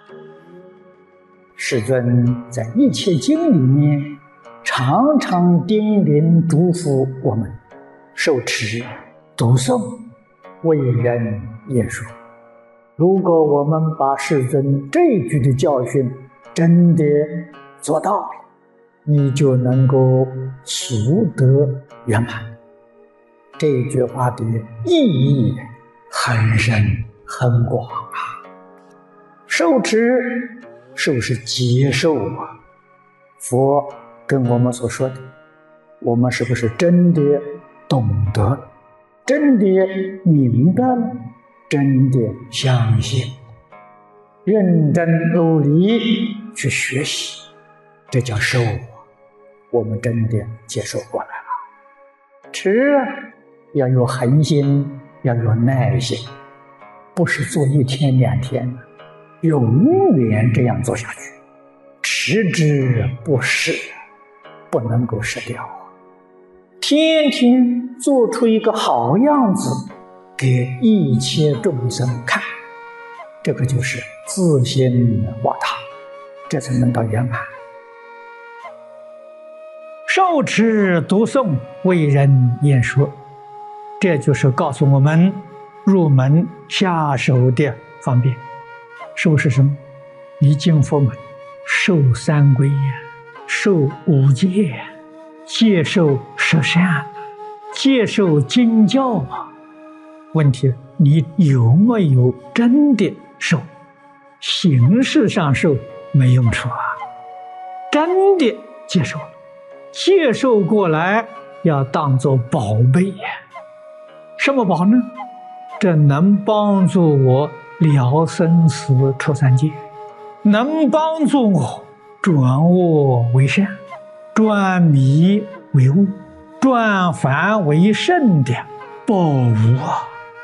世尊在一切经里面常常叮咛嘱咐我们受持、读诵、为人言说。如果我们把世尊这一句的教训真的做到了，你就能够速得圆满。这一句话的意义很深很广啊！受持是接受啊，佛跟我们所说的，我们是不是真的懂得了，真的明白了，真的相信，认真努力去学习，这叫受，我们真的接受过来了。持要有恒心，要有耐心，不是做1天2天的，永远这样做下去，持之不逝，不能够失掉。天天做出一个好样子给一切众生看，这个就是自心化他，这才能到圆满。受持读诵为人言说，这就是告诉我们入门下手的方便。受是什么？你进佛门，受3皈呀，受5戒，接受十善，接受经教啊。问题你有没有真的受？形式上受没用处啊，真的接受了，接受过来要当作宝贝呀。什么宝呢？这能帮助我了生死出三界，能帮助我转恶为善，转迷为悟，转凡为圣的宝物啊！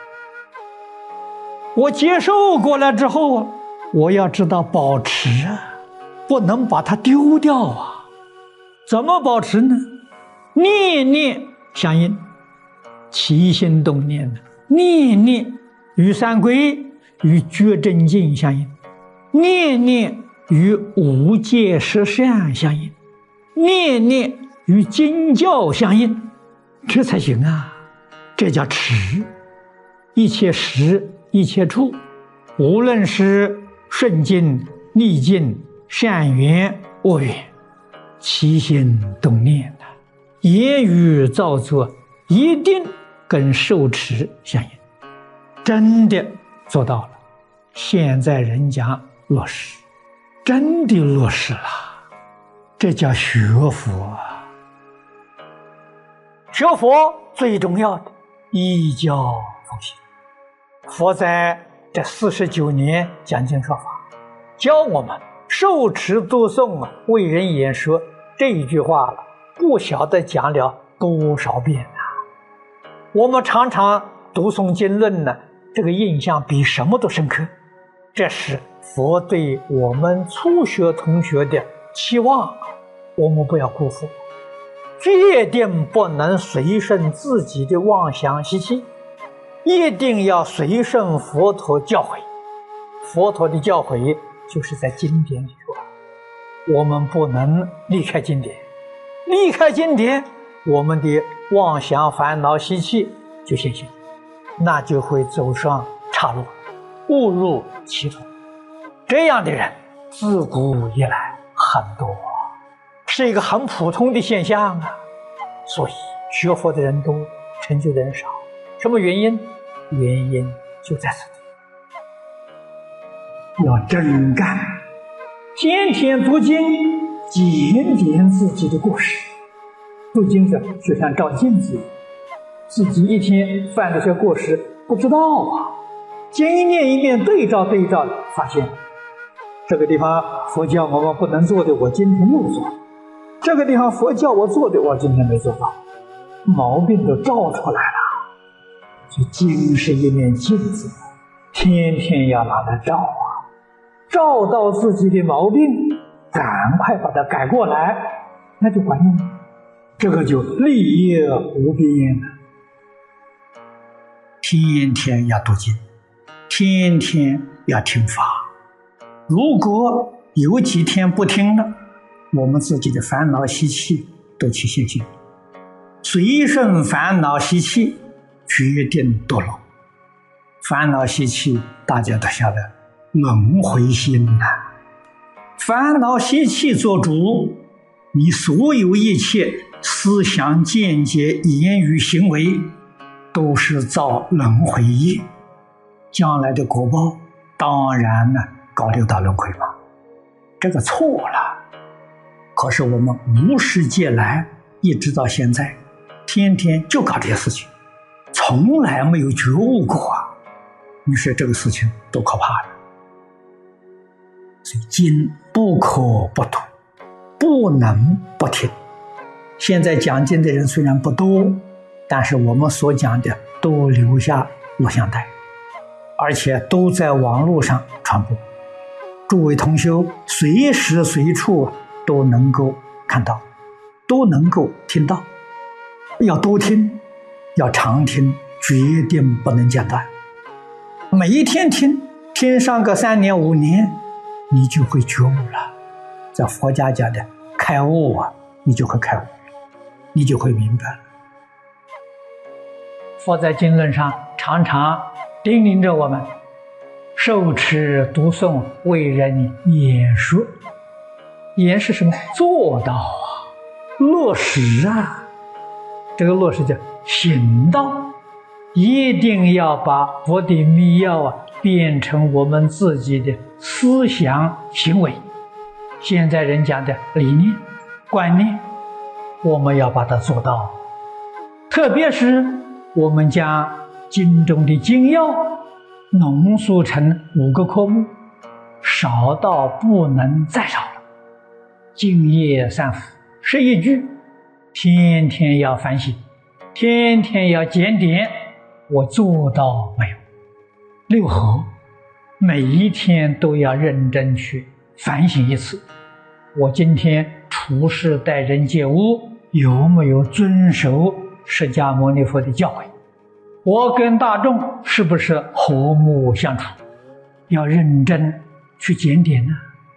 我接受过来之后啊，我要知道保持啊，不能把它丢掉啊。怎么保持呢？念念相应，起心动念的念念与3皈与觉真经相应，念念与5戒十善相应，念念与经教相应，这才行啊！这叫持。一切时一切处，无论是顺境逆境，善缘恶缘，起心动念的言语造作，一定跟受持相应。真的做到了，现在人讲落实，真的落实了，这叫学佛啊！学佛最重要的依教奉行。佛在这49年讲经说法，教我们受持读诵为人言说，这一句话了，不晓得讲了多少遍啊！我们常常读诵经论呢，这个印象比什么都深刻。这是佛对我们初学同学的期望，我们不要辜负，决定不能随顺自己的妄想习气，一定要随顺佛陀教诲。佛陀的教诲就是在经典里说，我们不能离开经典，离开经典，我们的妄想烦恼习气就现行，那就会走上岔路，误入歧途。这样的人自古以来很多，是一个很普通的现象啊。所以学佛的人多，成就的人少。什么原因？原因就在此地，要真干，天天读经，检点自己的过失。读经者就像照镜子，自己一天犯了些过失不知道啊，经一念一念对照，发现这个地方佛教我们不能做的，我今天又做；这个地方佛教我做的，我今天没做到，毛病都照出来了。所以经是一面镜子，天天要拿来照啊，照到自己的毛病，赶快把它改过来，那就管用了。这个就利益无边了。天天要读经，天天要听法， 如果有几天不听了，我们自己的烦恼习气都起现行，随顺烦恼习气，决定堕落。烦恼习气大家都晓得，轮回心呐。烦恼习气做主，你所有一切思想见解言语行为都是造轮回业，将来的果报当然呢搞六道轮回嘛。这个错了。可是我们无始劫来一直到现在，天天就搞这些事情，从来没有觉悟过啊！你说这个事情多可怕了。所以经不可不读，不能不听。现在讲经的人虽然不多，但是我们所讲的都留下录像带，而且都在网络上传播，诸位同修随时随处都能够看到，都能够听到。要多听，要常听，决定不能间断。每一天听，听上个3年5年，你就会觉悟了。在佛家讲的开悟啊，你就会开悟，你就会明白了。佛在经论上常常叮咛着我们，受持读诵为人演说。演是什么？做到啊，落实啊。这个落实叫行道，一定要把佛的密要啊变成我们自己的思想行为。现在人讲的理念观念，我们要把它做到。特别是我们将经中的精要浓缩成5个科目，少到不能再少了。净业三福11句，天天要反省，天天要检点，我做到没有？6合，每一天都要认真去反省一次。我今天处事待人接物有没有遵守释迦牟尼佛的教诲？我跟大众是不是和睦相处？要认真去检点呢。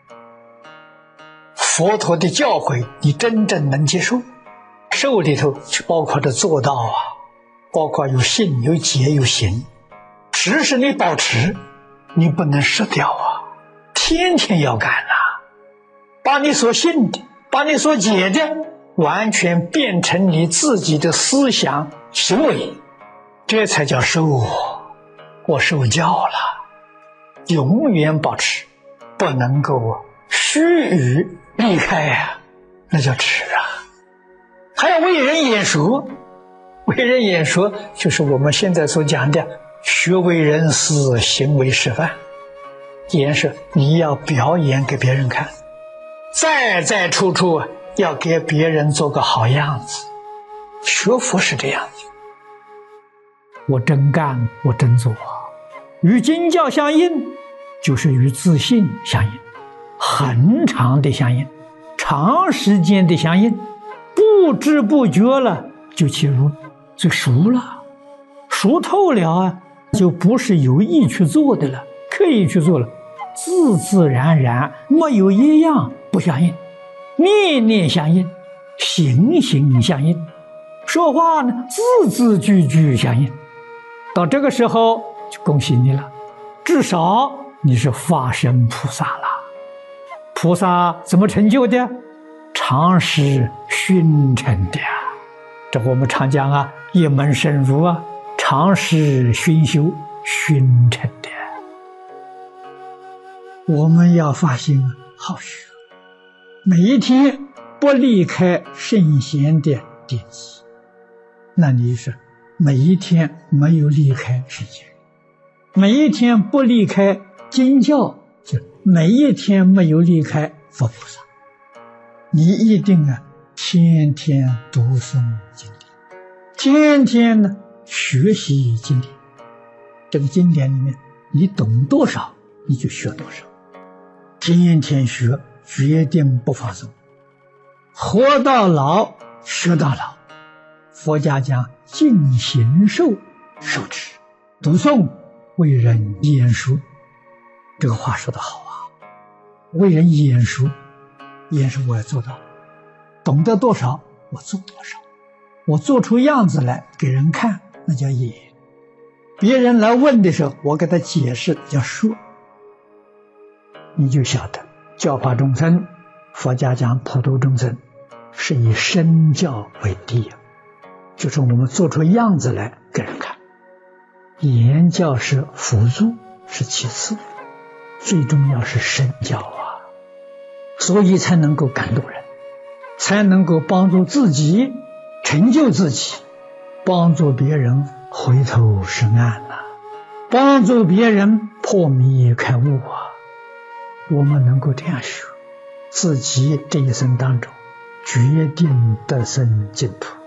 佛陀的教诲你真正能接受，受里头就包括着做到啊，包括有信有解有行。持是你保持，你不能失掉啊，天天要干啊，把你所信的，把你所解的完全变成你自己的思想行为，这才叫受。我受教了，永远保持，不能够须臾离开啊，那叫持啊。还要为人演说，为人演说就是我们现在所讲的学为人师，行为示范。演是你要表演给别人看，在处处要给别人做个好样子。学佛是这样子，我真干，我真做，与经教相应，就是与自信相应，很长的相应，长时间的相应，不知不觉了就切入，就熟了，熟透了啊，就不是有意去做的了，刻意去做了，自自然然，没有一样不相应，念念相应，行行相应，说话呢字字句句相应。到这个时候就恭喜你了，至少你是化身菩萨了。菩萨怎么成就的？常识熏成的。这我们常讲啊，一门深入啊，常识熏修熏成的。我们要发心好学，每一天不离开圣贤的典籍。那你是每一天没有离开圣贤，每一天不离开经教，就每一天没有离开佛菩萨。你一定天天读诵经典，天天呢学习经典。这个经典里面你懂多少你就学多少，天天学，决定不放松，活到老学到老。佛家讲尽形寿受持读诵为人演说，这个话说得好啊。 为人演说，演说我要做到，懂得多少我做多少，我做出样子来给人看，那叫演。别人来问的时候，我给他解释叫说。你就晓得教化众生，佛家讲普度众生是以身教为第，就是我们做出样子来给人看，言教是辅助，是其次，最重要是身教啊，所以才能够感动人，才能够帮助自己成就自己，帮助别人回头是岸啊，帮助别人破迷开悟啊。我们能够这样学，自己这一生当中决定得生净土。